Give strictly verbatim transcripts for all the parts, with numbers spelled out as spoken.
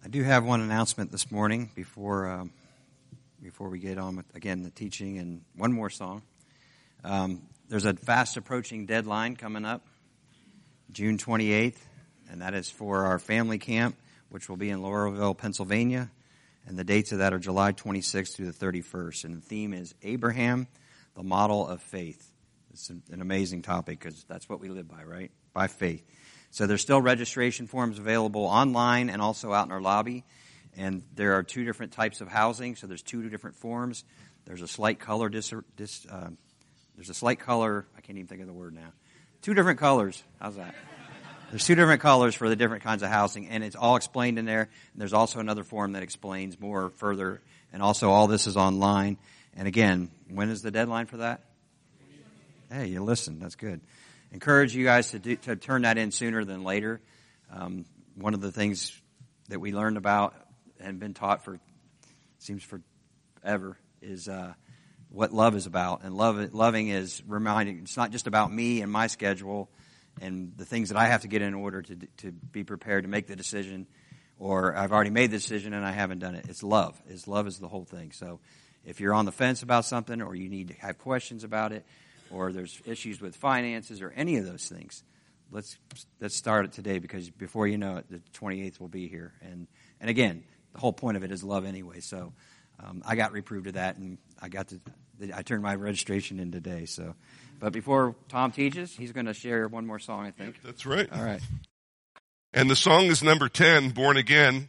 I do have one announcement this morning before um, before we get on with, again, the teaching and one more song. Um, there's a fast approaching deadline coming up, June twenty-eighth, and that is for our family camp, which will be in Laurelville, Pennsylvania. And the dates of that are July twenty-sixth through the thirty-first. And the theme is Abraham, the model of faith. It's an, an amazing topic because that's what we live by, right? By faith. So there's still registration forms available online and also out in our lobby. And there are two different types of housing, so there's two different forms. There's a slight color, dis, dis, uh, there's a slight color, I can't even think of the word now. Two different colors, how's that? There's two different colors for the different kinds of housing, and it's all explained in there. And there's also another form that explains more further, and also all this is online. And again, when is the deadline for that? Hey, you listen, that's good. Encourage you guys to do, to turn that in sooner than later. Um, one of the things that we learned about and been taught for, seems forever, is uh, what love is about. And love, loving is reminding, it's not just about me and my schedule and the things that I have to get in order to to be prepared to make the decision, or I've already made the decision and I haven't done it. It's love. It's love is the whole thing. So if you're on the fence about something, or you need to have questions about it, or there's issues with finances or any of those things, let's let's start it today, because before you know it, the twenty-eighth will be here. And and again, the whole point of it is love anyway. So um, I got reproved of that, and I got to I turned my registration in today. So, but before Tom teaches, he's going to share one more song, I think. Yep, that's right. All right. And the song is number ten, Born Again.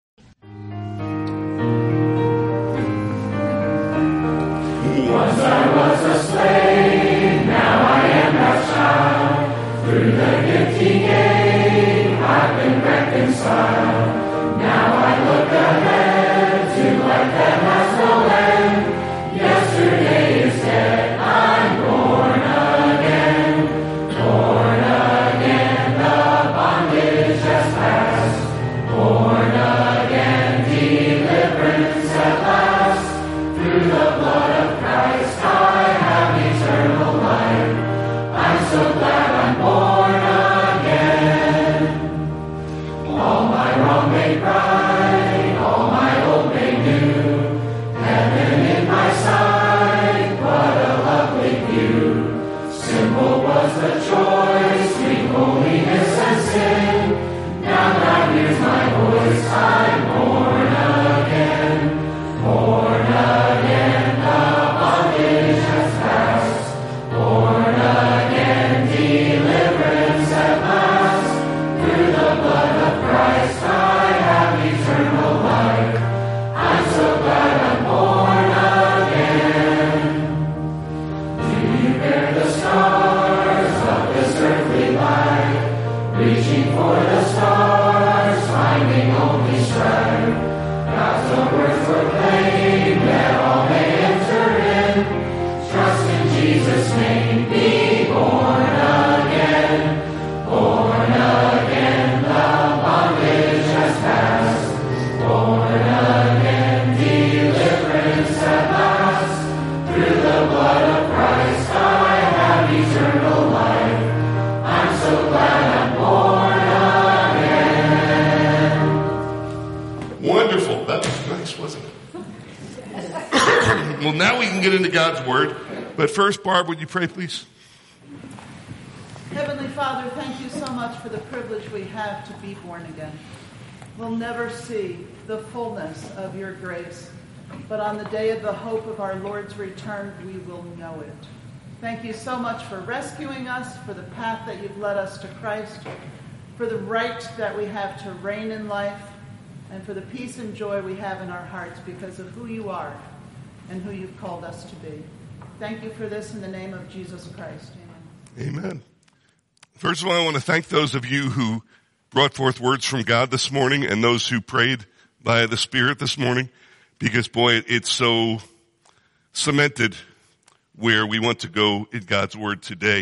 Once I was a slave, now I am a child. Through the gift He gave, I've been reconciled. Now I look ahead to life that has no end. Yesterday is dead, I'm born again. Born again, the bondage has passed. Born again, deliverance at last. Through the blood of Christ I have eternal life. I'm so glad I'm born again. All my wrong made right, all my old made new. Heaven in my sight, what a lovely view. Simple was the choice, sweet holiness and sin. Now God hears my voice, I'm born again. Born again, the bondage has passed. Born again, deliverance at last. Through the blood of Christ I have eternal life. I'm so glad I'm born again. Do you bear the scars of this earthly life? Reaching for the stars, finding only strife. God's own words proclaim that all may enter in. Trust in Jesus' name, be born again. Born again, the bondage has passed. Born again, deliverance at last. Through the blood of Christ I have eternal life. I'm so glad I'm born again. Wonderful. That was nice, wasn't it? Well, now we can get into God's Word. But first, Barb, would you pray, please? Heavenly Father, thank you so much for the privilege we have to be born again. We'll never see the fullness of your grace, but on the day of the hope of our Lord's return, we will know it. Thank you so much for rescuing us, for the path that you've led us to Christ, for the right that we have to reign in life, and for the peace and joy we have in our hearts because of who you are and who you've called us to be. Thank you for this in the name of Jesus Christ. Amen. Amen. First of all, I want to thank those of you who brought forth words from God this morning and those who prayed by the Spirit this morning, because, boy, it's so cemented where we want to go in God's Word today.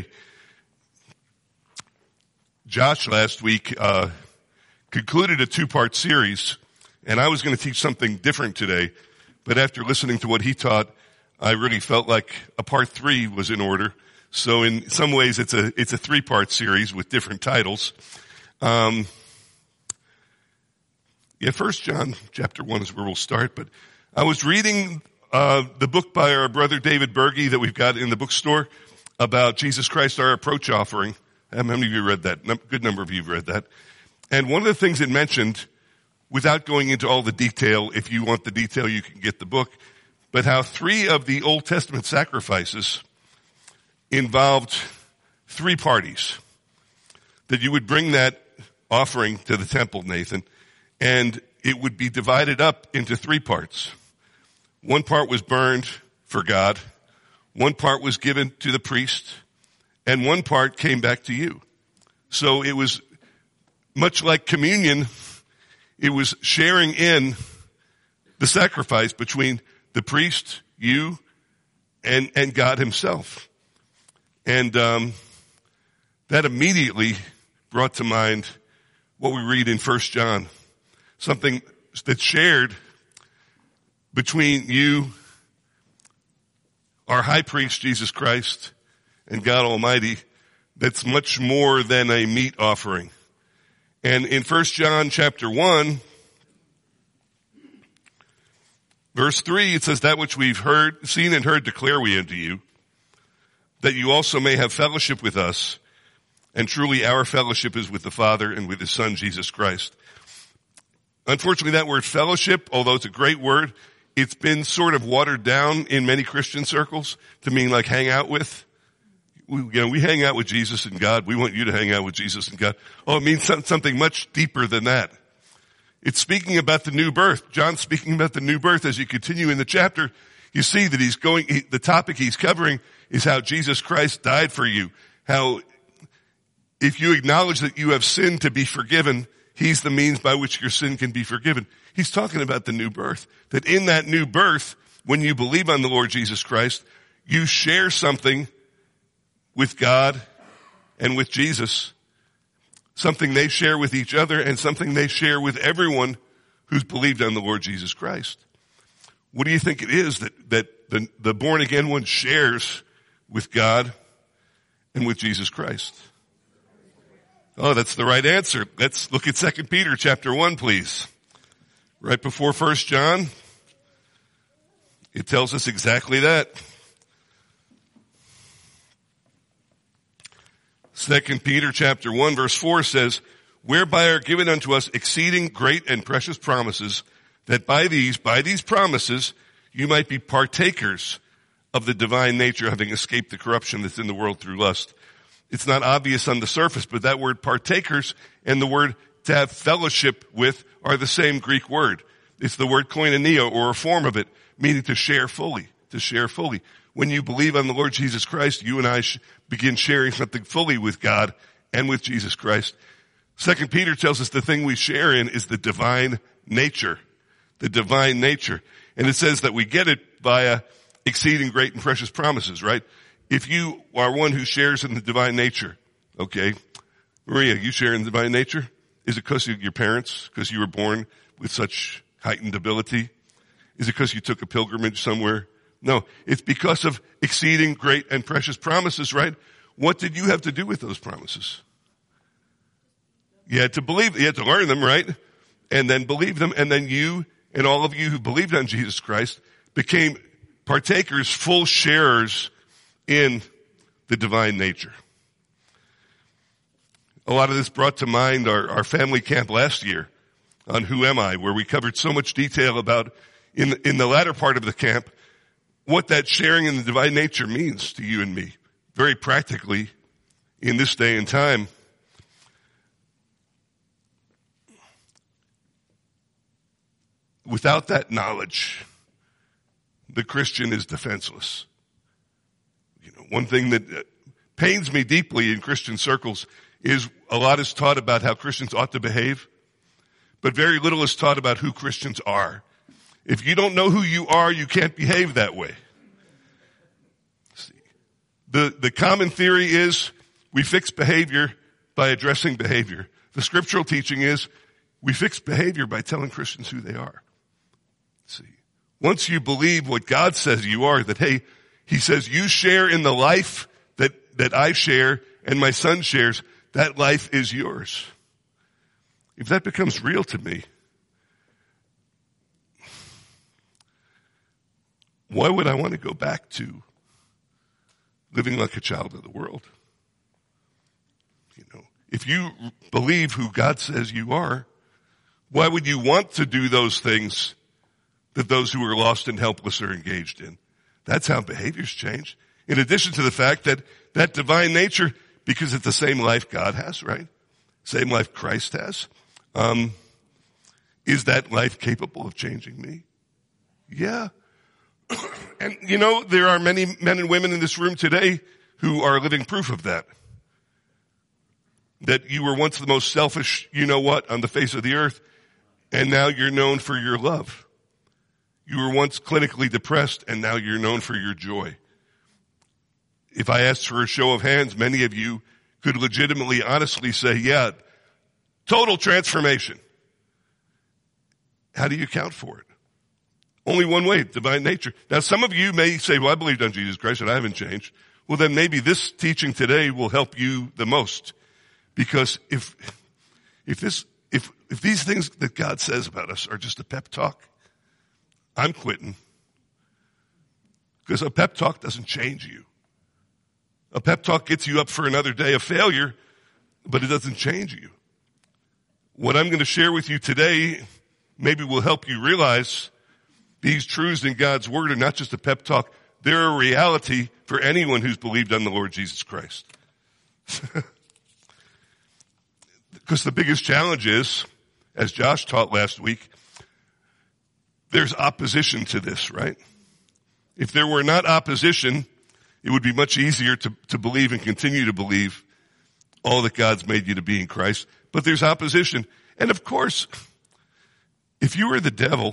Josh last week uh concluded a two-part series, and I was going to teach something different today, but after listening to what he taught, I really felt like a part three was in order. So in some ways, it's a it's a three-part series with different titles. Um, Yeah, First John chapter one is where we'll start, but I was reading uh the book by our brother David Berge that we've got in the bookstore about Jesus Christ, our approach offering. How many of you read that? A good number of you have read that. And one of the things it mentioned, without going into all the detail, if you want the detail, you can get the book, but how three of the Old Testament sacrifices involved three parties. That you would bring that offering to the temple, Nathan, and it would be divided up into three parts. One part was burned for God, one part was given to the priest, and one part came back to you. So it was much like communion, it was sharing in the sacrifice between the priest, you, and, and God himself. And um, that immediately brought to mind what we read in First John, something that's shared between you, our high priest, Jesus Christ, and God Almighty, that's much more than a meat offering. And in First John chapter one, verse three, it says, that which we've heard, seen and heard declare we unto you, that you also may have fellowship with us. And truly our fellowship is with the Father and with his Son, Jesus Christ. Unfortunately, that word fellowship, although it's a great word, it's been sort of watered down in many Christian circles to mean like hang out with. We, you know, we hang out with Jesus and God. We want you to hang out with Jesus and God. Oh, it means something much deeper than that. It's speaking about the new birth. John's speaking about the new birth. As you continue in the chapter, you see that he's going, he, the topic he's covering is how Jesus Christ died for you. How if you acknowledge that you have sinned to be forgiven, he's the means by which your sin can be forgiven. He's talking about the new birth. That in that new birth, when you believe on the Lord Jesus Christ, you share something with God and with Jesus. Something they share with each other and something they share with everyone who's believed on the Lord Jesus Christ. What do you think it is that, that the, the born again one shares with God and with Jesus Christ? Oh, that's the right answer. Let's look at Second Peter chapter one, please. Right before First John, it tells us exactly that. Second Peter chapter one verse four says, whereby are given unto us exceeding great and precious promises, that by these, by these promises, you might be partakers of the divine nature, having escaped the corruption that's in the world through lust. It's not obvious on the surface, but that word partakers and the word to have fellowship with are the same Greek word. It's the word koinonia, or a form of it, meaning to share fully, to share fully. When you believe on the Lord Jesus Christ, you and I sh- begin sharing something fully with God and with Jesus Christ. Second Peter tells us the thing we share in is the divine nature, the divine nature. And it says that we get it via exceeding great and precious promises, right? If you are one who shares in the divine nature, okay, Maria, you share in the divine nature? Is it because of your parents, because you were born with such heightened ability? Is it because you took a pilgrimage somewhere? No, it's because of exceeding great and precious promises, right? What did you have to do with those promises? You had to believe, you had to learn them, right? And then believe them, and then you and all of you who believed on Jesus Christ became partakers, full sharers in the divine nature. A lot of this brought to mind our, our family camp last year on Who Am I, where we covered so much detail about, in, in the latter part of the camp, what that sharing in the divine nature means to you and me, very practically in this day and time. Without that knowledge, the Christian is defenseless. You know, one thing that pains me deeply in Christian circles is a lot is taught about how Christians ought to behave, but very little is taught about who Christians are. If you don't know who you are, you can't behave that way. The, the common theory is we fix behavior by addressing behavior. The scriptural teaching is we fix behavior by telling Christians who they are. See, once you believe what God says you are, that, hey, he says you share in the life that, that I share and my son shares, that life is yours. If that becomes real to me, why would I want to go back to living like a child of the world? You know, if you believe who God says you are, why would you want to do those things that those who are lost and helpless are engaged in? That's how behaviors change. In addition to the fact that that divine nature, because it's the same life God has, right? Same life Christ has. Um, is that life capable of changing me? Yeah. And you know, there are many men and women in this room today who are living proof of that. That you were once the most selfish, you know what, on the face of the earth, and now you're known for your love. You were once clinically depressed, and now you're known for your joy. If I asked for a show of hands, many of you could legitimately, honestly say, yeah, total transformation. How do you account for it? Only one way, divine nature. Now, some of you may say, well, I believed on Jesus Christ and I haven't changed. Well, then maybe this teaching today will help you the most. Because if, if this, if, if these things that God says about us are just a pep talk, I'm quitting. Because a pep talk doesn't change you. A pep talk gets you up for another day of failure, but it doesn't change you. What I'm going to share with you today maybe will help you realize these truths in God's Word are not just a pep talk. They're a reality for anyone who's believed on the Lord Jesus Christ. Because the biggest challenge is, as Josh taught last week, there's opposition to this, right? If there were not opposition, it would be much easier to, to believe and continue to believe all that God's made you to be in Christ. But there's opposition. And of course, if you were the devil,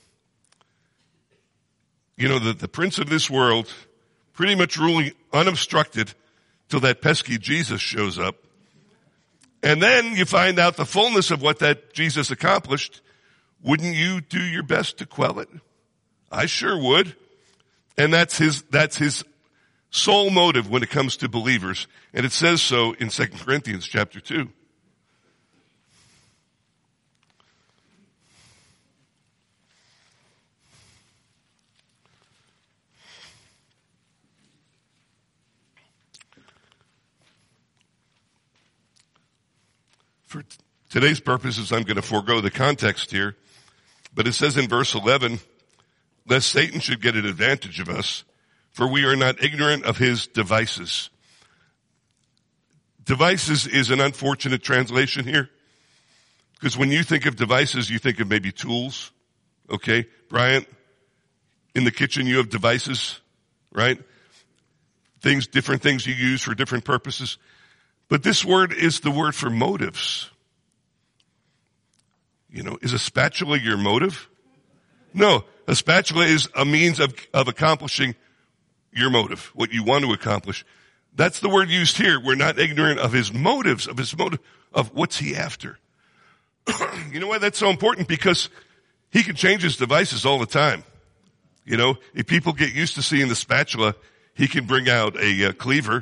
you know, the, the prince of this world, pretty much ruling unobstructed till that pesky Jesus shows up. And then you find out the fullness of what that Jesus accomplished. Wouldn't you do your best to quell it? I sure would. And that's his, that's his sole motive when it comes to believers. And it says so in Second Corinthians chapter two. For t- today's purposes, I'm going to forego the context here. But it says in verse eleven, lest Satan should get an advantage of us, for we are not ignorant of his devices. Devices is an unfortunate translation here. Because when you think of devices, you think of maybe tools. Okay? Bryant, in the kitchen you have devices, right? Things, different things you use for different purposes. But this word is the word for motives. You know, is a spatula your motive? No, a spatula is a means of, of accomplishing your motive, what you want to accomplish. That's the word used here. We're not ignorant of his motives, of his motive, of what's he after. You know why that's so important? Because he can change his devices all the time. You know, if people get used to seeing the spatula, he can bring out a uh, cleaver.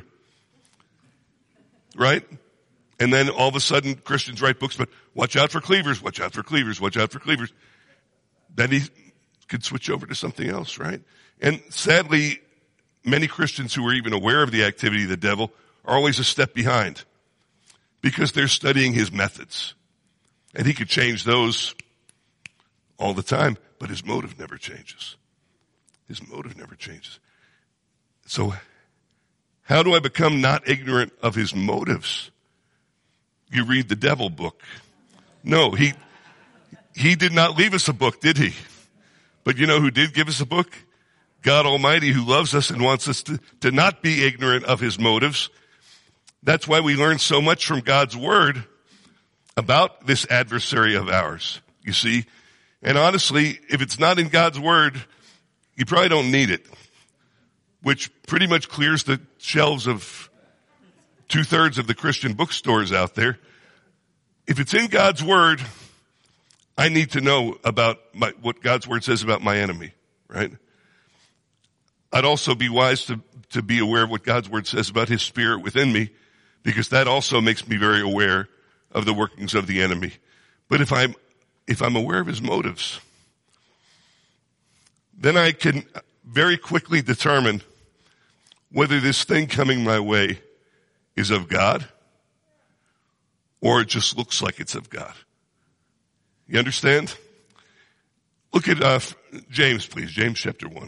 Right? And then all of a sudden Christians write books, but watch out for cleavers, watch out for cleavers, watch out for cleavers. Then he could switch over to something else, right? And sadly, many Christians who are even aware of the activity of the devil are always a step behind because they're studying his methods. And he could change those all the time, but his motive never changes. His motive never changes. So, how do I become not ignorant of his motives? You read the devil book. No, he, he did not leave us a book, did he? But you know who did give us a book? God Almighty, who loves us and wants us to, to not be ignorant of his motives. That's why we learn so much from God's word about this adversary of ours, you see. And honestly, if it's not in God's word, you probably don't need it. Which pretty much clears the shelves of two-thirds of the Christian bookstores out there. If it's in God's Word, I need to know about my, what God's Word says about my enemy, right? I'd also be wise to, to be aware of what God's Word says about his spirit within me, because that also makes me very aware of the workings of the enemy. But if I'm, if I'm aware of his motives, then I can very quickly determine whether this thing coming my way is of God or it just looks like it's of God. You understand? Look at uh, James, please. James chapter one.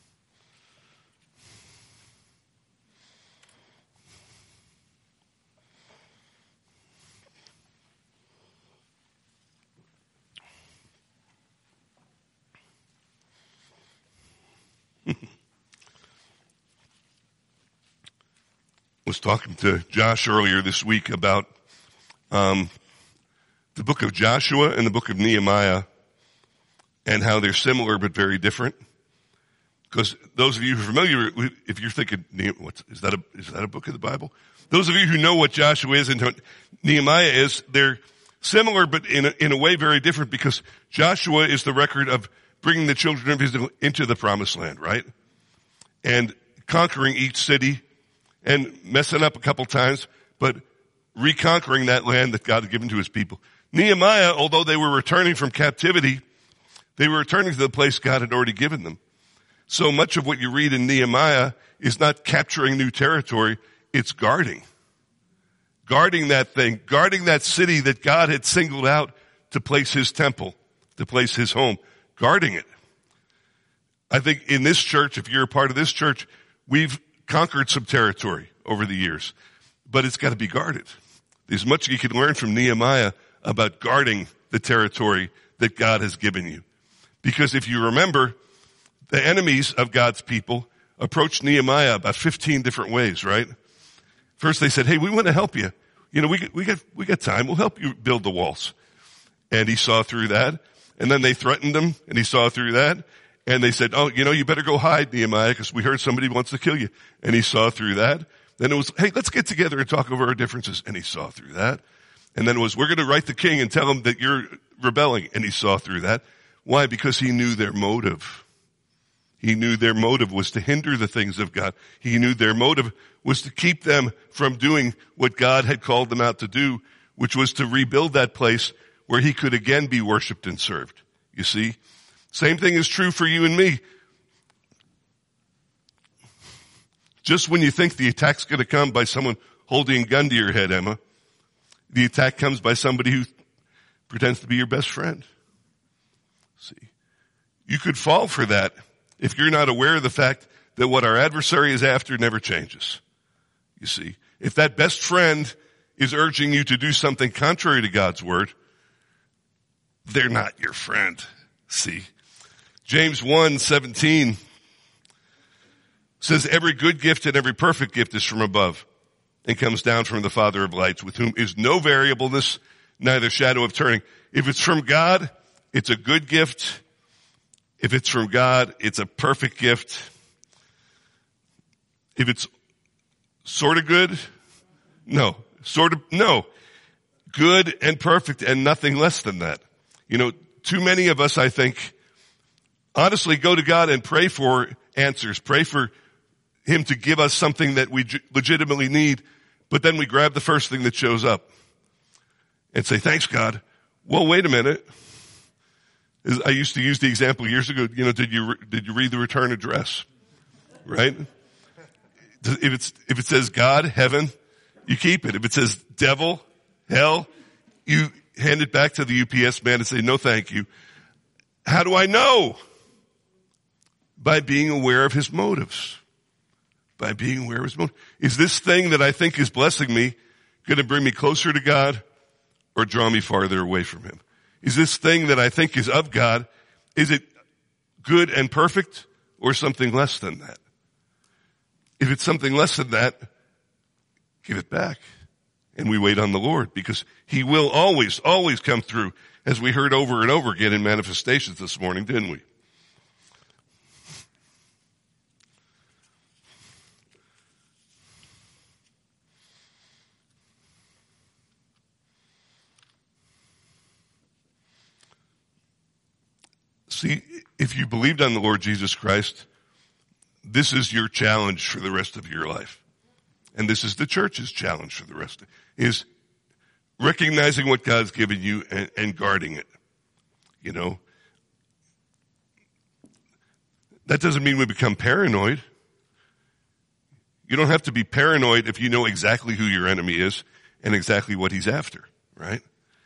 Was talking to Josh earlier this week about um, the book of Joshua and the book of Nehemiah and how they're similar but very different. Because those of you who are familiar, if you're thinking, what, is that a is that a book of the Bible? Those of you who know what Joshua is and what Nehemiah is, they're similar but in a, in a way very different, because Joshua is the record of bringing the children of Israel into the promised land, right? And conquering each city and messing up a couple times, but reconquering that land that God had given to his people. Nehemiah, although they were returning from captivity, they were returning to the place God had already given them. So much of what you read in Nehemiah is not capturing new territory, it's guarding. Guarding that thing, guarding that city that God had singled out to place his temple, to place his home, guarding it. I think in this church, if you're a part of this church, we've conquered some territory over the years, but it's got to be guarded. There's much you can learn from Nehemiah about guarding the territory that God has given you. Because if you remember, the enemies of God's people approached Nehemiah about fifteen different ways, right? First they said, hey, we want to help you. You know, we, we got, we got time. We'll help you build the walls. And he saw through that. And then they threatened him, and he saw through that. And they said, oh, you know, you better go hide, Nehemiah, because we heard somebody wants to kill you. And he saw through that. Then it was, hey, let's get together and talk over our differences. And he saw through that. And then it was, we're going to write the king and tell him that you're rebelling. And he saw through that. Why? Because he knew their motive. He knew their motive was to hinder the things of God. He knew their motive was to keep them from doing what God had called them out to do, which was to rebuild that place where he could again be worshiped and served. You see? Same thing is true for you and me. Just when you think the attack's going to come by someone holding a gun to your head, Emma, the attack comes by somebody who pretends to be your best friend. See, you could fall for that if you're not aware of the fact that what our adversary is after never changes. You see, if that best friend is urging you to do something contrary to God's word, they're not your friend. See, James one seventeen says, every good gift and every perfect gift is from above and comes down from the Father of lights, with whom is no variableness, neither shadow of turning. If it's from God, it's a good gift. If it's from God, it's a perfect gift. If it's sort of good, no. Sort of, no. Good and perfect and nothing less than that. You know, too many of us, I think, honestly go to God and pray for answers, pray for him to give us something that we legitimately need, but then we grab the first thing that shows up and say, thanks, God. Well, wait a minute. I used to use the example years ago, you know, did you, did you read the return address? Right? If it's, if it says God, heaven, you keep it. If it says devil, hell, you hand it back to the U P S man and say, no, thank you. How do I know? By being aware of his motives. By being aware of his motives. Is this thing that I think is blessing me going to bring me closer to God or draw me farther away from him? Is this thing that I think is of God, is it good and perfect or something less than that? If it's something less than that, give it back. And we wait on the Lord, because he will always, always come through, as we heard over and over again in manifestations this morning, didn't we? See, if you believed on the Lord Jesus Christ, this is your challenge for the rest of your life. And this is the church's challenge for the rest of it, is recognizing what God's given you and, and guarding it. You know, That doesn't mean we become paranoid. You don't have to be paranoid if you know exactly who your enemy is and exactly what he's after, right?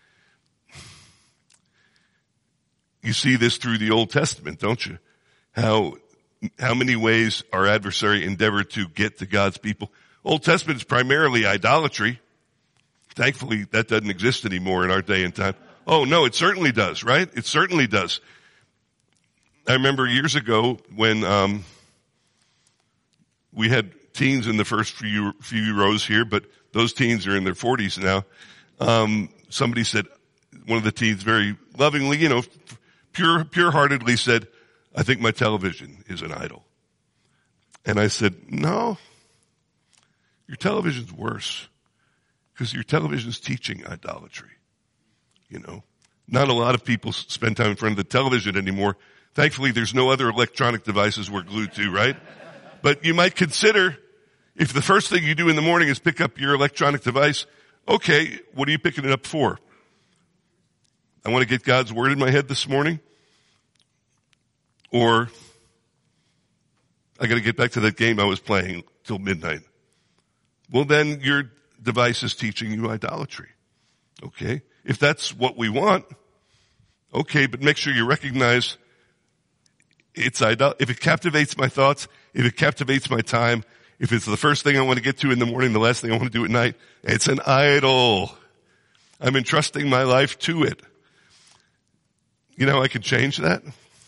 You see this through the Old Testament, don't you? How, how many ways our adversary endeavored to get to God's people. Old Testament is primarily idolatry. Thankfully, that doesn't exist anymore in our day and time. Oh, no, it certainly does, right? It certainly does. I remember years ago when um, we had teens in the first few few rows here, but those teens are in their forties now. Um, somebody said, one of the teens very lovingly, you know, pure pure-heartedly said, "I think my television is an idol." And I said, "No, your television's worse, because your television's teaching idolatry." You know, not a lot of people spend time in front of the television anymore. Thankfully, there's no other electronic devices we're glued to, right? But you might consider, if the first thing you do in the morning is pick up your electronic device, okay, what are you picking it up for? I want to get God's word in my head this morning? Or I got to get back to that game I was playing till midnight. Well, then your device is teaching you idolatry. Okay? If that's what we want, okay, but make sure you recognize it's idol. If it captivates my thoughts, if it captivates my time, if it's the first thing I want to get to in the morning, the last thing I want to do at night, it's an idol. I'm entrusting my life to it. You know how I can change that?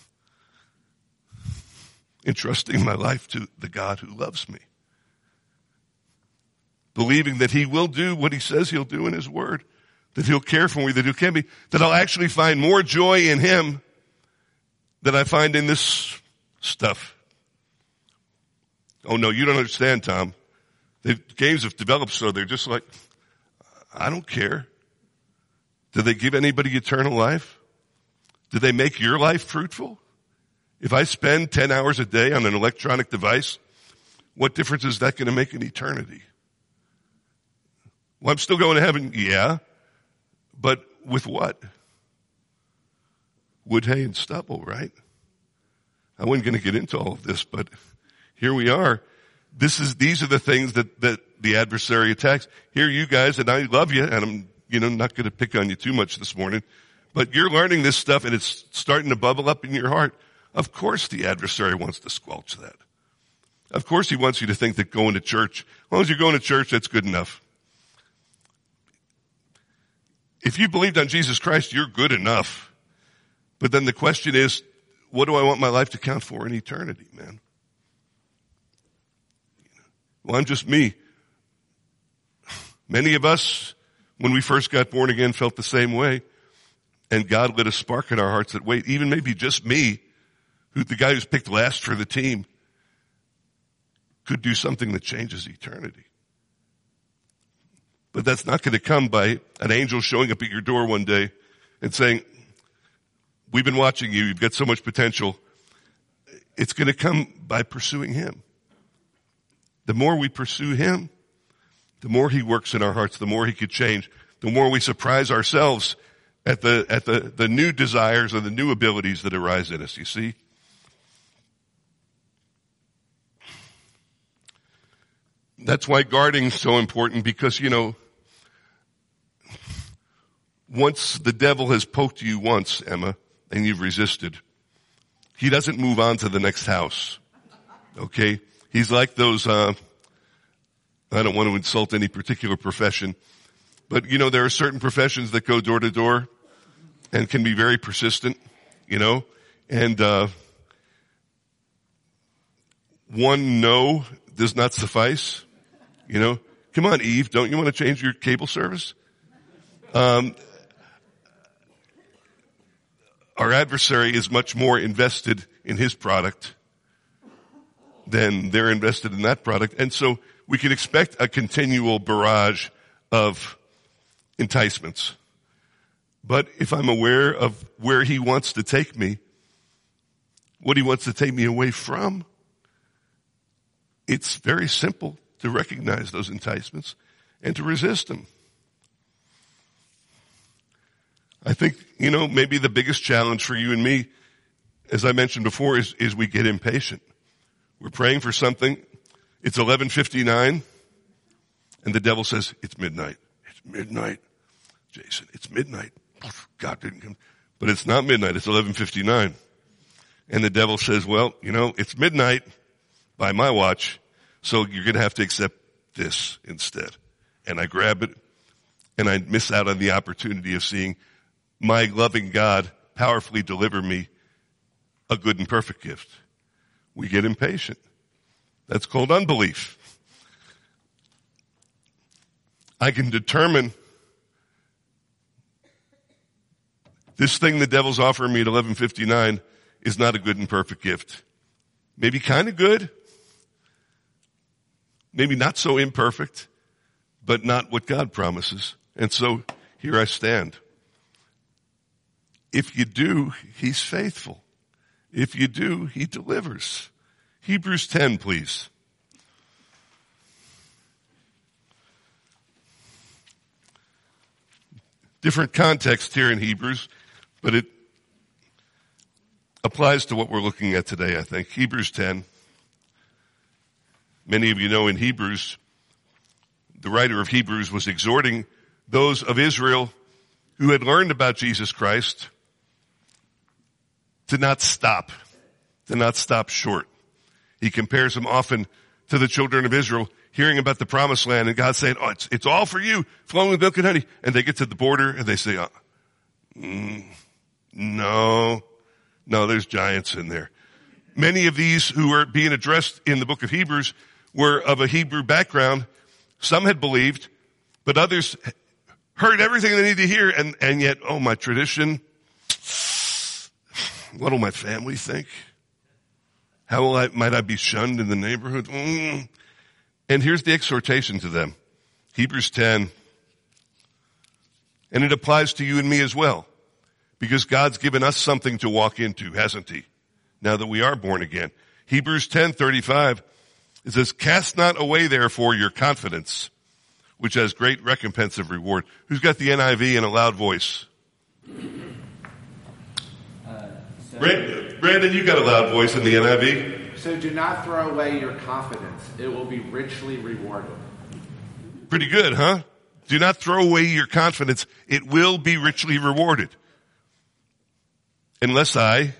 Entrusting my life to the God who loves me. Believing that he will do what he says he'll do in his word. That he'll care for me, that he'll care me, that I'll actually find more joy in him than I find in this stuff. Oh no, you don't understand, Tom. The games have developed so they're just like, I don't care. Do they give anybody eternal life? Do they make your life fruitful? If I spend ten hours a day on an electronic device, what difference is that going to make in eternity? Well, I'm still going to heaven, yeah. But with what? Wood, hay, and stubble, right? I wasn't going to get into all of this, but here we are. This is, these are the things that, that the adversary attacks. Here you guys, and I love you, and I'm, you know, not going to pick on you too much this morning, but you're learning this stuff and it's starting to bubble up in your heart. Of course the adversary wants to squelch that. Of course he wants you to think that going to church, as long as you're going to church, that's good enough. If you believed on Jesus Christ, you're good enough. But then the question is, what do I want my life to count for in eternity, man? Well, I'm just me. Many of us, when we first got born again, felt the same way. And God lit a spark in our hearts that, wait, even maybe just me, who the guy who's picked last for the team, could do something that changes eternity. But that's not going to come by an angel showing up at your door one day and saying, we've been watching you, you've got so much potential. It's going to come by pursuing him. The more we pursue him, the more he works in our hearts, the more he could change, the more we surprise ourselves at the, at the, the new desires and the new abilities that arise in us, you see? That's why guarding is so important, because, you know, once the devil has poked you once, Emma, and you've resisted, he doesn't move on to the next house. Okay? He's like those, uh, I don't want to insult any particular profession, but you know, there are certain professions that go door to door and can be very persistent, you know, and, uh, one no does not suffice. You know, come on, Eve, don't you want to change your cable service? Um, our adversary is much more invested in his product than they're invested in that product. And so we can expect a continual barrage of enticements. But if I'm aware of where he wants to take me, what he wants to take me away from, it's very simple to recognize those enticements and to resist them. I think, you know, maybe the biggest challenge for you and me as I mentioned before, is, is we get impatient. We're praying for something. It's eleven fifty-nine, and the devil says, it's midnight. It's midnight. Jason, it's midnight. God didn't come. But it's not midnight. It's eleven fifty-nine. And the devil says, well, you know, it's midnight by my watch, so you're going to have to accept this instead. And I grab it, and I miss out on the opportunity of seeing my loving God powerfully deliver me a good and perfect gift. We get impatient. That's called unbelief. I can determine this thing the devil's offering me at eleven fifty-nine is not a good and perfect gift. Maybe kind of good. Maybe not so imperfect, but not what God promises. And so here I stand. If you do, he's faithful. If you do, he delivers. Hebrews ten, please. Different context here in Hebrews, but it applies to what we're looking at today, I think. Hebrews ten. Many of you know in Hebrews, the writer of Hebrews was exhorting those of Israel who had learned about Jesus Christ to not stop, to not stop short. He compares them often to the children of Israel hearing about the promised land and God saying, oh, it's, it's all for you, flowing with milk and honey. And they get to the border and they say, oh, mm, no, no, there's giants in there. Many of these who are being addressed in the book of Hebrews were of a Hebrew background. Some had believed, but others heard everything they needed to hear. And, and yet, oh, my tradition, what will my family think? How will I, might I be shunned in the neighborhood? Mm. And here's the exhortation to them. Hebrews ten. And it applies to you and me as well. Because God's given us something to walk into, hasn't he? Now that we are born again. Hebrews ten thirty-five. It says, cast not away therefore your confidence, which has great recompense of reward. Who's got the N I V in a loud voice? Uh, so Brandon, you got a loud voice in the N I V. So do not throw away your confidence. It will be richly rewarded. Pretty good, huh? Do not throw away your confidence. It will be richly rewarded. Unless I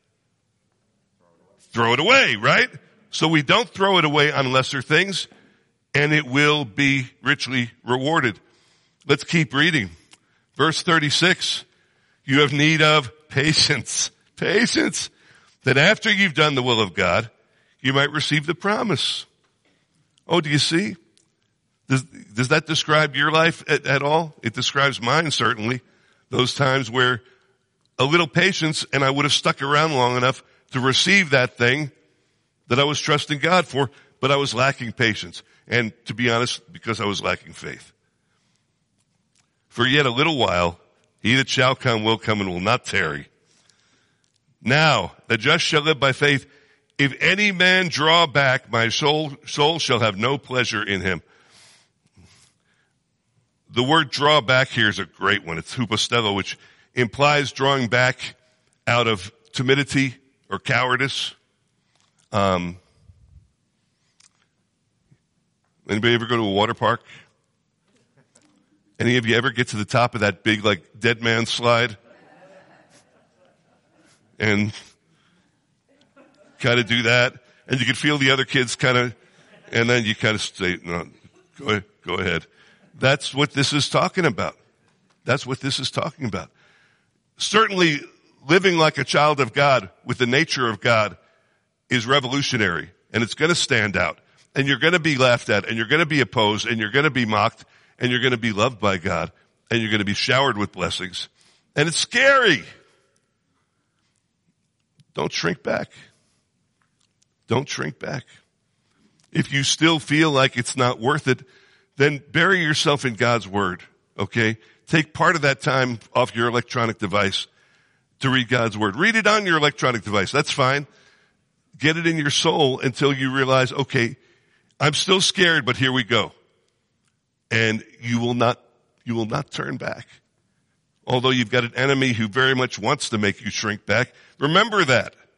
throw it away, right? So we don't throw it away on lesser things, and it will be richly rewarded. Let's keep reading. Verse thirty-six, you have need of patience. Patience. That after you've done the will of God, you might receive the promise. Oh, do you see? Does, does that describe your life at, at all? It describes mine, certainly. Those times where a little patience and I would have stuck around long enough to receive that thing that I was trusting God for, but I was lacking patience. And to be honest, because I was lacking faith. For yet a little while, he that shall come will come and will not tarry. Now, the just shall live by faith. If any man draw back, my soul, soul shall have no pleasure in him. The word draw back here is a great one. It's hupostello, which implies drawing back out of timidity or cowardice. Um, anybody ever go to a water park? Any of you ever get to the top of that big, like, dead man slide? And kind of do that. And you can feel the other kids kind of, and then you kind of say, no, go ahead, go ahead. That's what this is talking about. That's what this is talking about. Certainly, living like a child of God with the nature of God is revolutionary, and it's going to stand out. And you're going to be laughed at, and you're going to be opposed, and you're going to be mocked, and you're going to be loved by God, and you're going to be showered with blessings. And it's scary. Don't shrink back. Don't shrink back. If you still feel like it's not worth it, then bury yourself in God's word, okay? Take part of that time off your electronic device to read God's word. Read it on your electronic device. That's fine. Get it in your soul until you realize, okay, I'm still scared, but here we go. And you will not, you will not turn back. Although you've got an enemy who very much wants to make you shrink back, remember that.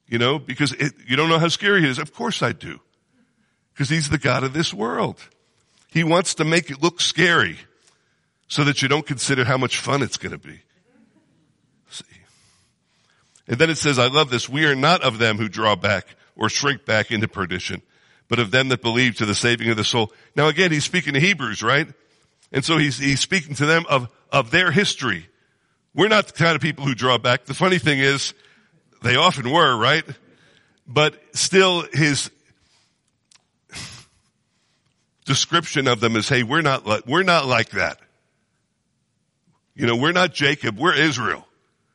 You know, because it, you don't know how scary he is. Of course I do. Because he's the God of this world. He wants to make it look scary so that you don't consider how much fun it's going to be. See. And then it says, I love this, we are not of them who draw back or shrink back into perdition, but of them that believe to the saving of the soul. Now again, he's speaking to Hebrews, right? And so he's, he's speaking to them of, of their history. We're not the kind of people who draw back. The funny thing is, they often were, right? But still his description of them is, hey, we're not like, we're not like that. You know, we're not Jacob, we're Israel.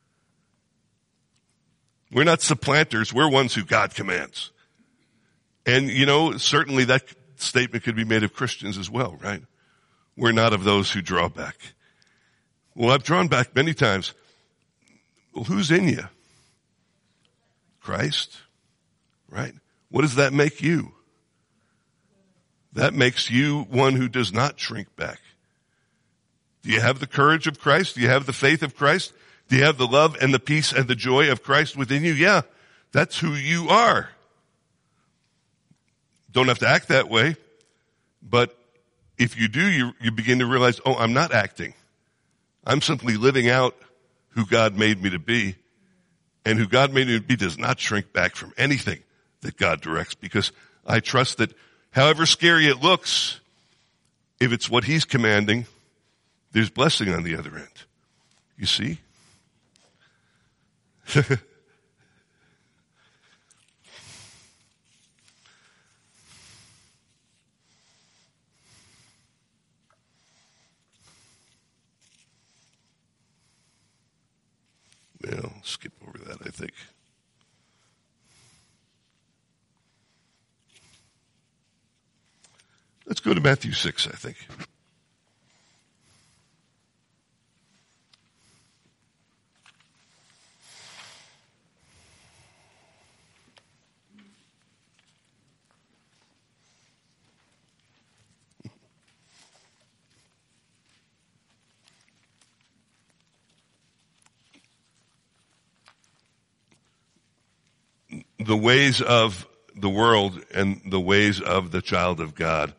We're not supplanters, we're ones who God commands. And, you know, certainly that statement could be made of Christians as well, right? We're not of those who draw back. Well, I've drawn back many times. Well, who's in you? Christ, right? What does that make you? That makes you one who does not shrink back. Do you have the courage of Christ? Do you have the faith of Christ? Do you have the love and the peace and the joy of Christ within you? Yeah, that's who you are. Don't have to act that way, but if you do, you, you begin to realize, oh, I'm not acting. I'm simply living out who God made me to be. And who God made me to be does not shrink back from anything that God directs, because I trust that however scary it looks, if it's what he's commanding, there's blessing on the other end. You see? Well, skip over that, I think. Let's go to Matthew six, I think. The ways of the world and the ways of the child of God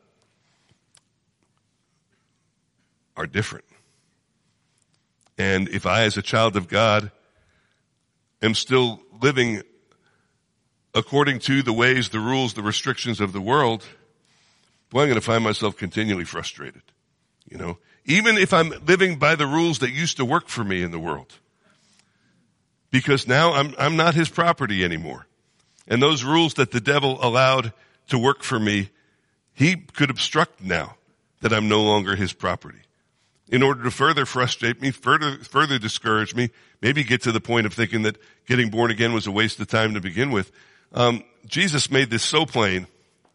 are different. And if I, as a child of God, am still living according to the ways, the rules, the restrictions of the world, boy, I'm going to find myself continually frustrated. You know, even if I'm living by the rules that used to work for me in the world, because now I'm, I'm not his property anymore. And those rules that the devil allowed to work for me, he could obstruct now that I'm no longer his property. In order to further frustrate me, further, further discourage me, maybe get to the point of thinking that getting born again was a waste of time to begin with. Um, Jesus made this so plain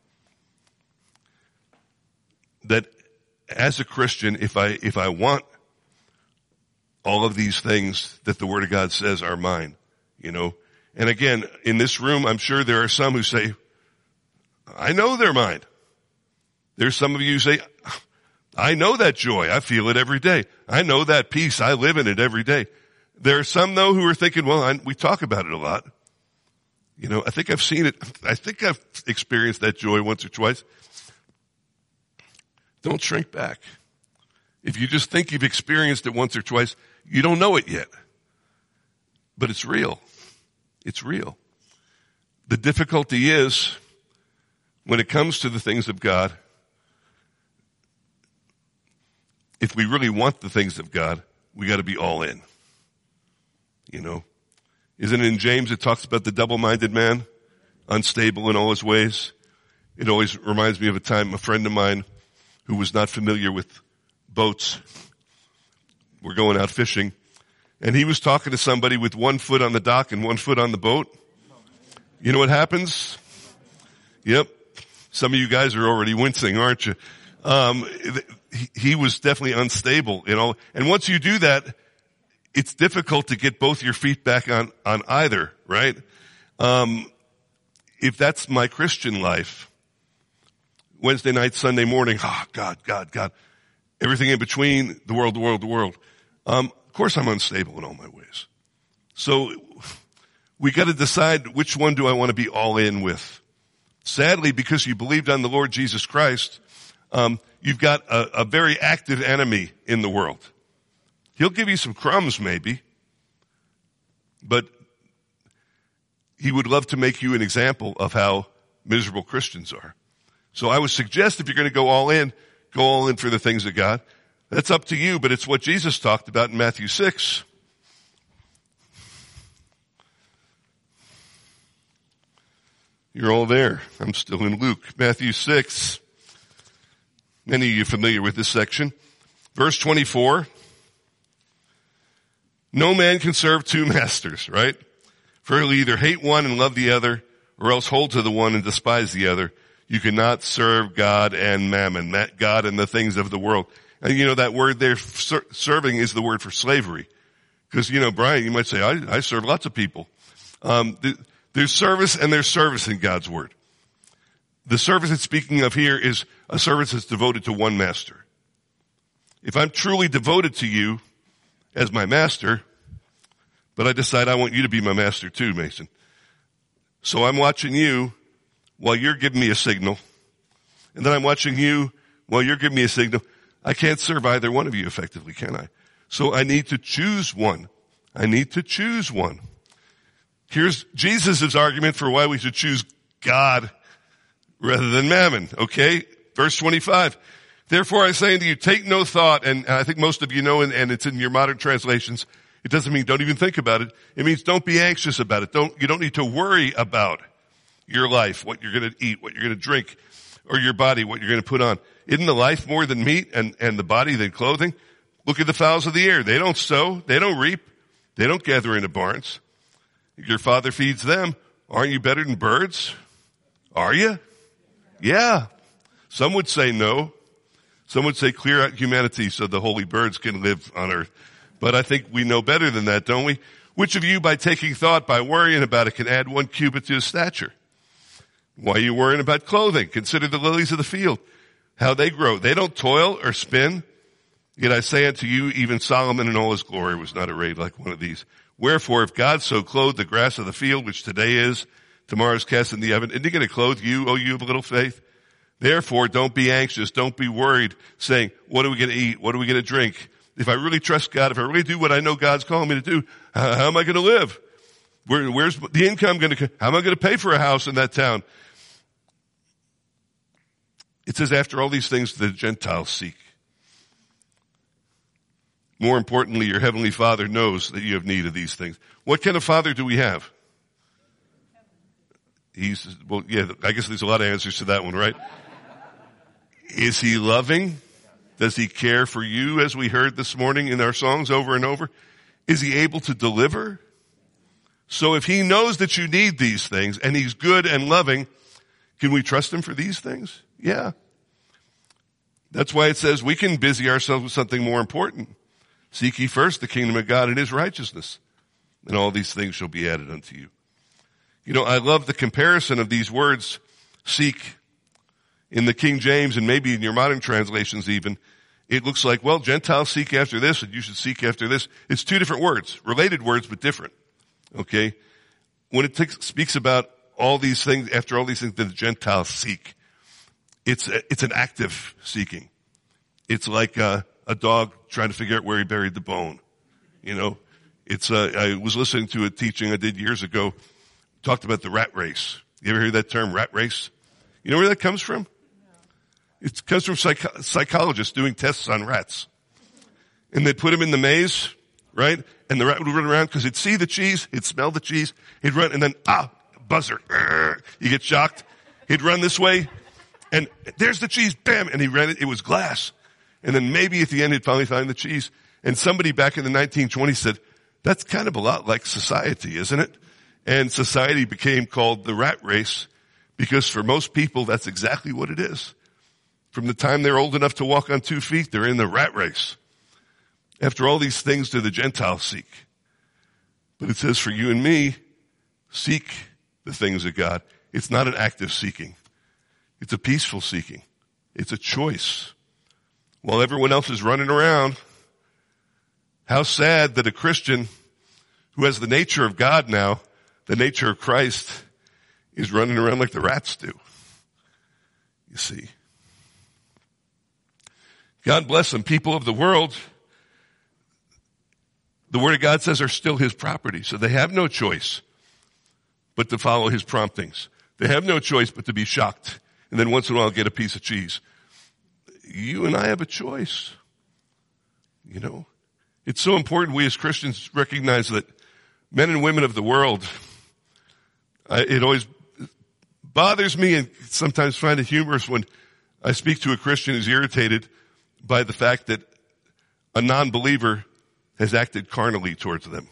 that as a Christian, if I, if I want all of these things that the Word of God says are mine, you know, and again, in this room, I'm sure there are some who say, I know they're mine. There's some of you who say, I know that joy. I feel it every day. I know that peace. I live in it every day. There are some, though, who are thinking, well, I, we talk about it a lot. You know, I think I've seen it. I think I've experienced that joy once or twice. Don't shrink back. If you just think you've experienced it once or twice, you don't know it yet. But it's real. It's real. The difficulty is, when it comes to the things of God, if we really want the things of God, we got to be all in. You know, isn't it in James it talks about the double-minded man, unstable in all his ways? It always reminds me of a time a friend of mine who was not familiar with boats. We're going out fishing. And he was talking to somebody with one foot on the dock and one foot on the boat. You know what happens? Yep. Some of you guys are already wincing, aren't you? Um, he, he was definitely unstable, you know. And once you do that, it's difficult to get both your feet back on, on either, right? Um, if that's my Christian life, Wednesday night, Sunday morning, oh, God, God, God. Everything in between, the world, the world, the world. Um, Of course I'm unstable in all my ways. So we got to decide which one do I want to be all in with. Sadly, because you believed on the Lord Jesus Christ, um, you've got a, a very active enemy in the world. He'll give you some crumbs maybe, but he would love to make you an example of how miserable Christians are. So I would suggest if you're going to go all in, go all in for the things of God. That's up to you, but it's what Jesus talked about in Matthew six. You're all there. I'm still in Luke. Matthew six. Many of you are familiar with this section. Verse twenty-four. No man can serve two masters, right? For he'll either hate one and love the other, or else hold to the one and despise the other. You cannot serve God and mammon, God and the things of the world. And you know that word there, ser- serving, is the word for slavery. Because, you know, Brian, you might say, I, I serve lots of people. Um, th- there's service and there's service in God's word. The service it's speaking of here is a service that's devoted to one master. If I'm truly devoted to you as my master, but I decide I want you to be my master too, Mason. So I'm watching you while you're giving me a signal, and then I'm watching you while you're giving me a signal. I can't serve either one of you effectively, can I? So I need to choose one. I need to choose one. Here's Jesus' argument for why we should choose God rather than mammon, okay? Verse twenty-five. Therefore I say unto you, take no thought, and I think most of you know, and, and it's in your modern translations, it doesn't mean don't even think about it. It means don't be anxious about it. Don't, you don't need to worry about your life, what you're going to eat, what you're going to drink, or your body, what you're going to put on. Isn't the life more than meat and, and the body than clothing? Look at the fowls of the air. They don't sow. They don't reap. They don't gather into barns. Your Father feeds them. Aren't you better than birds? Are you? Yeah. Some would say no. Some would say clear out humanity so the holy birds can live on earth. But I think we know better than that, don't we? Which of you, by taking thought, by worrying about it, can add one cubit to his stature? Why are you worrying about clothing? Consider the lilies of the field, how they grow. They don't toil or spin. Yet I say unto you, even Solomon in all his glory was not arrayed like one of these. Wherefore, if God so clothed the grass of the field, which today is, tomorrow is cast in the oven, isn't he going to clothe you, O you of little faith? Therefore, don't be anxious. Don't be worried, saying, what are we going to eat? What are we going to drink? If I really trust God, if I really do what I know God's calling me to do, how, how am I going to live? Where, where's the income going to, how am I going to pay for a house in that town? It says, after all these things, the Gentiles seek. More importantly, your heavenly Father knows that you have need of these things. What kind of Father do we have? He's, well, yeah, I guess there's a lot of answers to that one, right? Is he loving? Does he care for you, as we heard this morning in our songs over and over? Is he able to deliver? So if he knows that you need these things, and he's good and loving, can we trust him for these things? Yeah. That's why it says we can busy ourselves with something more important. Seek ye first the kingdom of God and his righteousness, and all these things shall be added unto you. You know, I love the comparison of these words, seek. In the King James, and maybe in your modern translations even, it looks like, well, Gentiles seek after this, and you should seek after this. It's two different words, related words, but different. Okay? When it takes, speaks about all these things, after all these things that the Gentiles seek, it's, it's an active seeking. It's like a, a dog trying to figure out where he buried the bone. You know? It's, uh, I was listening to a teaching I did years ago, talked about the rat race. You ever hear that term, rat race? You know where that comes from? It comes from psych- psychologists doing tests on rats. And they put him in the maze, right? And the rat would run around because he'd see the cheese, he'd smell the cheese, he'd run, and then, ah, buzzer. You get shocked. He'd run this way, and there's the cheese, bam, and he ran it. It was glass. And then maybe at the end he'd finally find the cheese. And somebody back in the nineteen twenties said, that's kind of a lot like society, isn't it? And society became called the rat race because for most people, that's exactly what it is. From the time they're old enough to walk on two feet, they're in the rat race. After all these things do the Gentiles seek. But it says for you and me, seek the things of God. It's not an active seeking. It's a peaceful seeking. It's a choice. While everyone else is running around, how sad that a Christian who has the nature of God now, the nature of Christ is running around like the rats do. You see. God bless them. People of the world, the Word of God says, are still His property. So they have no choice but to follow His promptings. They have no choice but to be shocked and then once in a while get a piece of cheese. You and I have a choice. You know, it's so important we as Christians recognize that men and women of the world, I, it always bothers me and sometimes find it humorous when I speak to a Christian who's irritated by the fact that a non-believer has acted carnally towards them.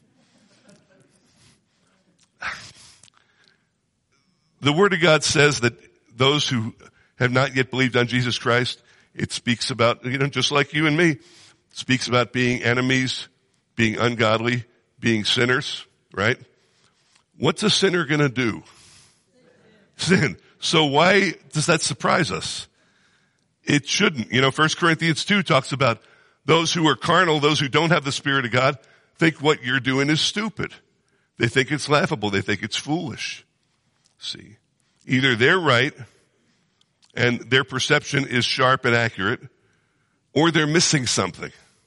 The Word of God says that those who have not yet believed on Jesus Christ, it speaks about, you know, just like you and me, speaks about being enemies, being ungodly, being sinners, right? What's a sinner gonna do? Sin. So why does that surprise us? It shouldn't. You know, First Corinthians two talks about those who are carnal, those who don't have the Spirit of God, think what you're doing is stupid. They think it's laughable. They think it's foolish. See, either they're right and their perception is sharp and accurate, or they're missing something.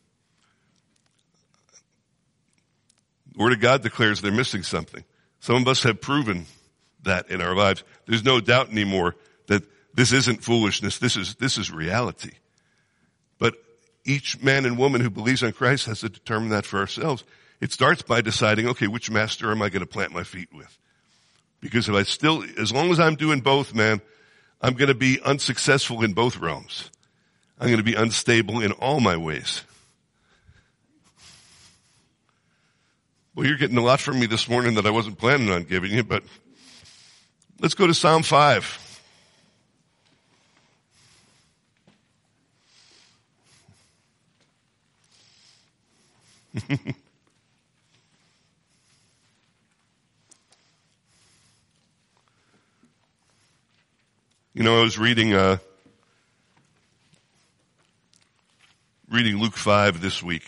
The Word of God declares they're missing something. Some of us have proven that in our lives. There's no doubt anymore that this isn't foolishness. This is, this is reality. But each man and woman who believes on Christ has to determine that for ourselves. It starts by deciding, okay, which master am I going to plant my feet with? Because if I still, as long as I'm doing both, man, I'm going to be unsuccessful in both realms. I'm going to be unstable in all my ways. Well, you're getting a lot from me this morning that I wasn't planning on giving you, but let's go to Psalm five. You know, I was reading, uh, reading Luke five this week.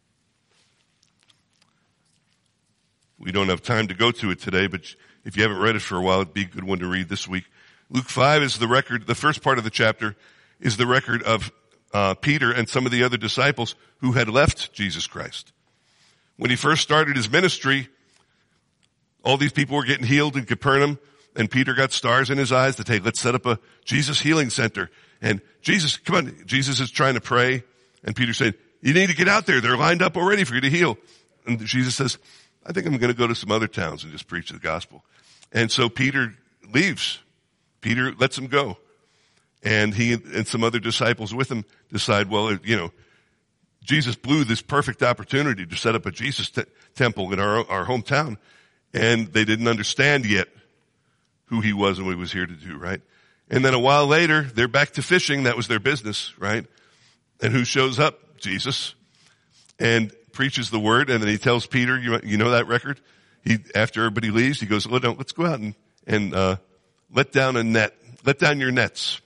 We don't have time to go to it today, but if you haven't read it for a while, it'd be a good one to read this week. Luke five is the record, the first part of the chapter is the record of uh, Peter and some of the other disciples who had left Jesus Christ. When he first started his ministry, all these people were getting healed in Capernaum, and Peter got stars in his eyes that, hey, let's set up a Jesus healing center. And Jesus, come on, Jesus is trying to pray, and Peter said, you need to get out there. They're lined up already for you to heal. And Jesus says, I think I'm going to go to some other towns and just preach the gospel. And so Peter leaves. Peter lets him go. And he and some other disciples with him decide, well, you know, Jesus blew this perfect opportunity to set up a Jesus te- temple in our, our hometown. And they didn't understand yet who he was and what he was here to do, right? And then a while later, they're back to fishing. That was their business, right? And who shows up? Jesus. And preaches the word, and then he tells Peter, you, you know that record? He, after everybody leaves, he goes, well, no, let's go out and, and, uh, let down a net, let down your nets.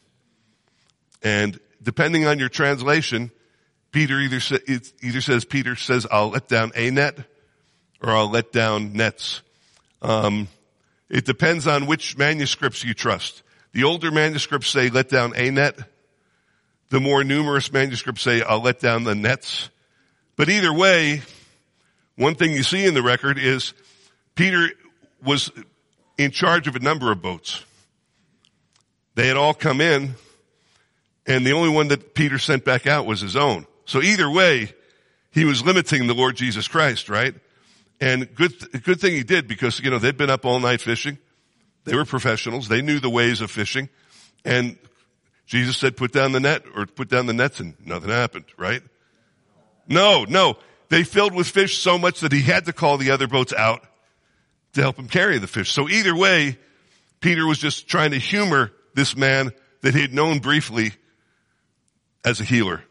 And depending on your translation, Peter either, sa- it either says, Peter says, I'll let down a net, or I'll let down nets. Um, it depends on which manuscripts you trust. The older manuscripts say, let down a net. The more numerous manuscripts say, I'll let down the nets. But either way, one thing you see in the record is Peter was in charge of a number of boats. They had all come in, and the only one that Peter sent back out was his own. So either way, he was limiting the Lord Jesus Christ, right? And good, good thing he did, because, you know, they'd been up all night fishing. They were professionals. They knew the ways of fishing. And Jesus said, put down the net, or put down the nets, and nothing happened, right? No, no. They filled with fish so much that he had to call the other boats out to help him carry the fish. So either way, Peter was just trying to humor this man that he had known briefly as a healer.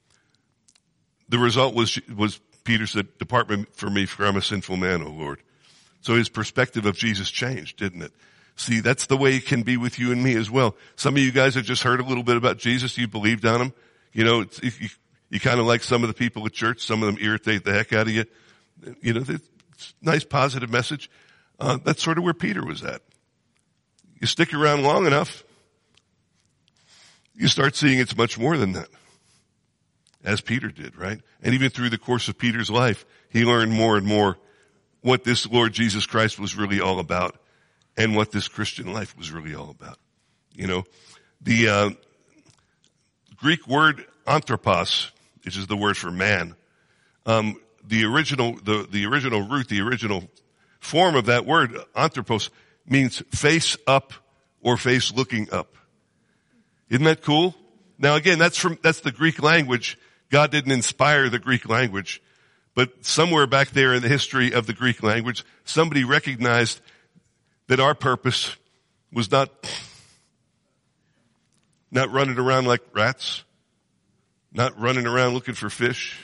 The result was, was Peter said, depart from me, for I'm a sinful man, O Lord. So his perspective of Jesus changed, didn't it? See, that's the way it can be with you and me as well. Some of you guys have just heard a little bit about Jesus. You believed on him. You know, it's, you, you kind of like some of the people at church. Some of them irritate the heck out of you. You know, it's a nice positive message. Uh, that's sort of where Peter was at. You stick around long enough, you start seeing it's much more than that. As Peter did, right? And even through the course of Peter's life, he learned more and more what this Lord Jesus Christ was really all about and what this Christian life was really all about. You know, the uh, Greek word anthropos, which is the word for man, um, the original, the, the original root, the original form of that word, anthropos, means face up or face looking up. Isn't that cool? Now again, that's from, that's the Greek language. God didn't inspire the Greek language, but somewhere back there in the history of the Greek language, somebody recognized that our purpose was not, not running around like rats, not running around looking for fish,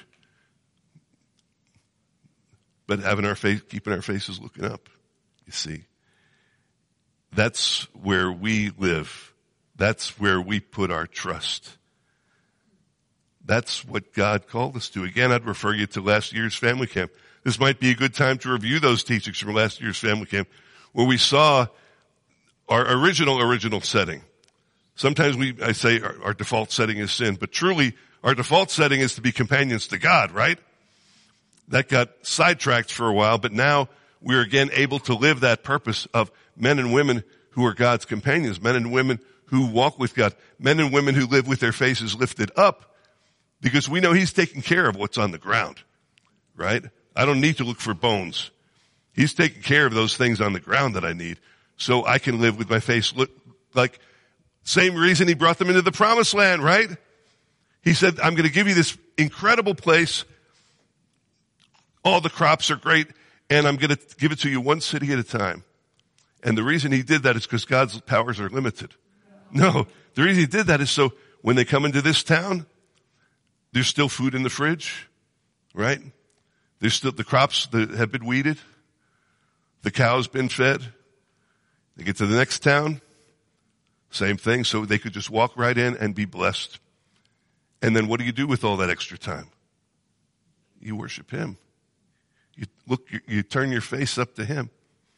but having our face, keeping our faces looking up. You see, that's where we live. That's where we put our trust. That's what God called us to. Again, I'd refer you to last year's family camp. This might be a good time to review those teachings from last year's family camp, where we saw our original, original setting. Sometimes we, I say our, our default setting is sin, but truly our default setting is to be companions to God, right? That got sidetracked for a while, but now we're again able to live that purpose of men and women who are God's companions, men and women who walk with God, men and women who live with their faces lifted up, because we know He's taking care of what's on the ground, right? I don't need to look for bones. He's taking care of those things on the ground that I need, so I can live with my face look like, same reason He brought them into the promised land, right? He said, I'm going to give you this incredible place. All the crops are great, and I'm going to give it to you one city at a time. And the reason He did that is because God's powers are limited. No, the reason He did that is so when they come into this town, there's still food in the fridge, right? There's still the crops that have been weeded. The cow's been fed. They get to the next town, same thing, so they could just walk right in and be blessed. And then what do you do with all that extra time? You worship Him. You look, you, you turn your face up to Him.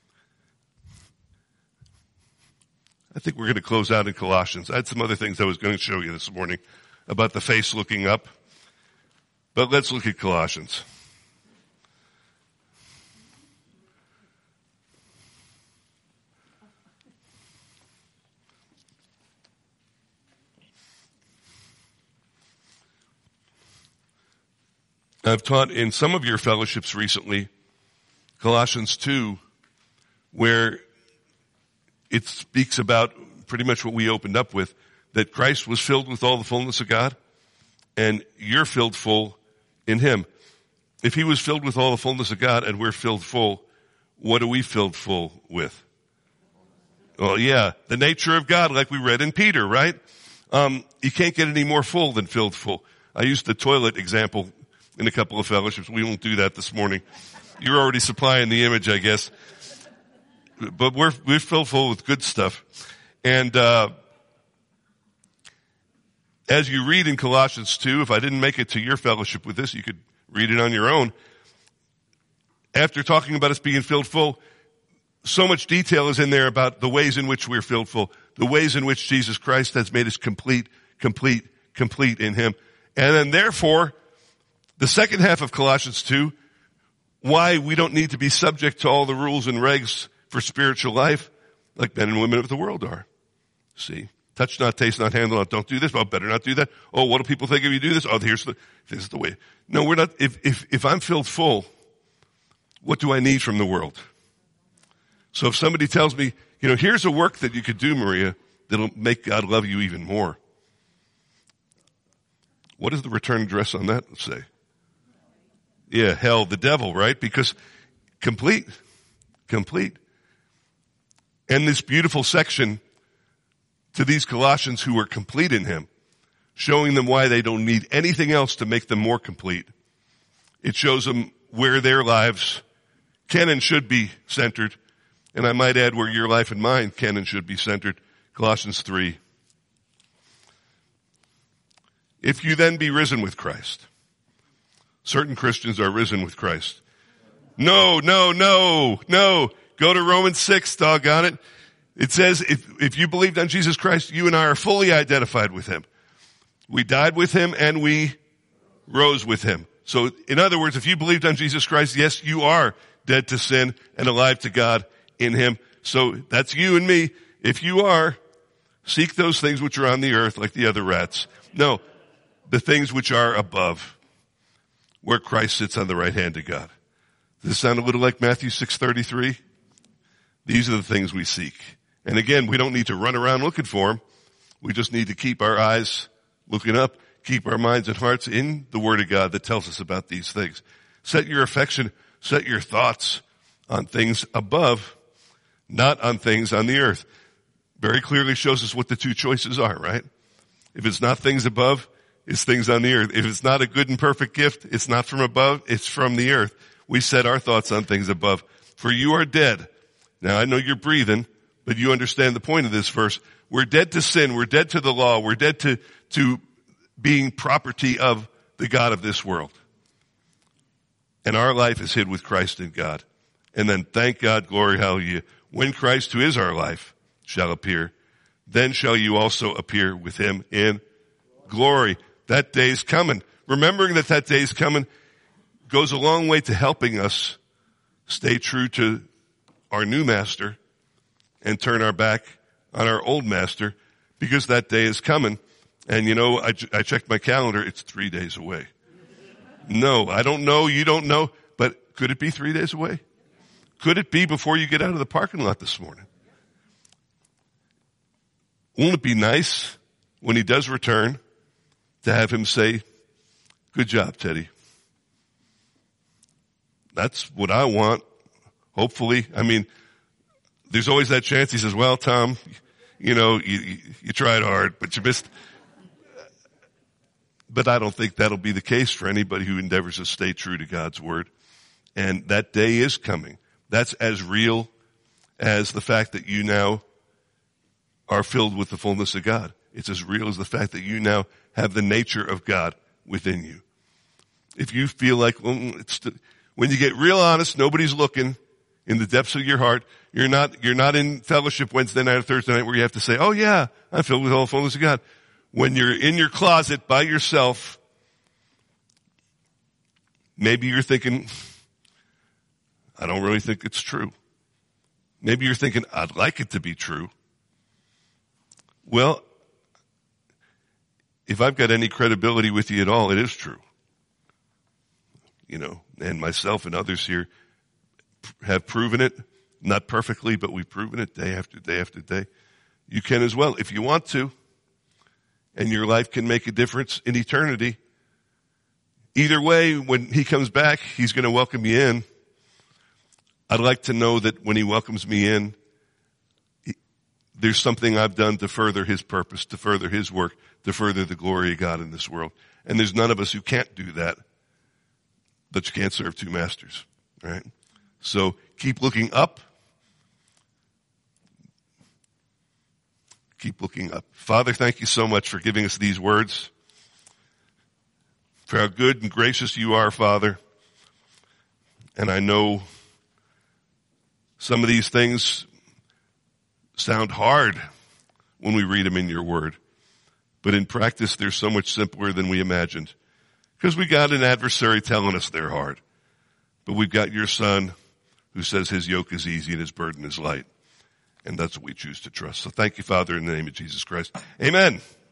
I think we're going to close out in Colossians. I had some other things I was going to show you this morning about the face looking up. But let's look at Colossians. I've taught in some of your fellowships recently, Colossians two, where it speaks about pretty much what we opened up with, that Christ was filled with all the fullness of God, and you're filled full in Him. If He was filled with all the fullness of God and we're filled full, what are we filled full with? Well, yeah, the nature of God, like we read in Peter, right? Um, you can't get any more full than filled full. I used the toilet example in a couple of fellowships. We won't do that this morning. You're already supplying the image, I guess. But we're, we're filled full with good stuff. And, uh, as you read in Colossians two, if I didn't make it to your fellowship with this, you could read it on your own. After talking about us being filled full, so much detail is in there about the ways in which we're filled full, the ways in which Jesus Christ has made us complete, complete, complete in Him. And then therefore, the second half of Colossians two, why we don't need to be subject to all the rules and regs for spiritual life like men and women of the world are. See? Touch not, taste not, handle not, don't do this. Oh, better not do that. Oh, what do people think if you do this? Oh, here's the, this is the way. No, we're not, if, if, if I'm filled full, what do I need from the world? So if somebody tells me, you know, here's a work that you could do, Maria, that'll make God love you even more. What does the return address on that say? Yeah, hell, the devil, right? Because complete, complete. And this beautiful section to these Colossians who are complete in Him, showing them why they don't need anything else to make them more complete. It shows them where their lives can and should be centered. And I might add where your life and mine can and should be centered. Colossians three. If you then be risen with Christ. Certain Christians are risen with Christ. No, no, no, no. Go to Romans six, doggone it. It says, if, if you believed on Jesus Christ, you and I are fully identified with him. We died with him and we rose with him. So, in other words, if you believed on Jesus Christ, yes, you are dead to sin and alive to God in him. So, that's you and me. If you are, seek those things which are on the earth like the other rats. No, the things which are above, where Christ sits on the right hand of God. Does this sound a little like Matthew six thirty-three? These are the things we seek. And again, we don't need to run around looking for them. We just need to keep our eyes looking up, keep our minds and hearts in the Word of God that tells us about these things. Set your affection, set your thoughts on things above, not on things on the earth. Very clearly shows us what the two choices are, right? If it's not things above, it's things on the earth. If it's not a good and perfect gift, it's not from above, it's from the earth. We set our thoughts on things above. For you are dead. Now I know you're breathing, but you understand the point of this verse. We're dead to sin. We're dead to the law. We're dead to, to being property of the God of this world. And our life is hid with Christ in God. And then thank God, glory, hallelujah. When Christ, who is our life, shall appear, then shall you also appear with him in glory. That day is coming. Remembering that that day is coming goes a long way to helping us stay true to our new master and turn our back on our old master, because that day is coming. And you know, I, I checked my calendar. It's three days away. No, I don't know. You don't know. But could it be three days away? Could it be before you get out of the parking lot this morning? Won't it be nice when he does return to have him say, good job, Teddy. That's what I want. Hopefully. I mean, there's always that chance he says, well, Tom, you know, you, you, you tried hard, but you missed. But I don't think that'll be the case for anybody who endeavors to stay true to God's word. And that day is coming. That's as real as the fact that you now are filled with the fullness of God. It's as real as the fact that you now have the nature of God within you. If you feel like, well, it's the, when you get real honest, nobody's looking in the depths of your heart, you're not, you're not in fellowship Wednesday night or Thursday night where you have to say, oh yeah, I'm filled with all the fullness of God. When you're in your closet by yourself, maybe you're thinking, I don't really think it's true. Maybe you're thinking, I'd like it to be true. Well, if I've got any credibility with you at all, it is true. You know, and myself and others here have proven it, not perfectly, but we've proven it day after day after day. You can as well, if you want to, and your life can make a difference in eternity. Either way, when he comes back, he's going to welcome you in. I'd like to know that when he welcomes me in, there's something I've done to further his purpose, to further his work, to further the glory of God in this world. And there's none of us who can't do that, but you can't serve two masters, right? So keep looking up. Keep looking up. Father, thank you so much for giving us these words. For how good and gracious you are, Father. And I know some of these things sound hard when we read them in your word. But in practice, they're so much simpler than we imagined. Because we got an adversary telling us they're hard. But we've got your son who says his yoke is easy and his burden is light. And that's what we choose to trust. So thank you, Father, in the name of Jesus Christ. Amen.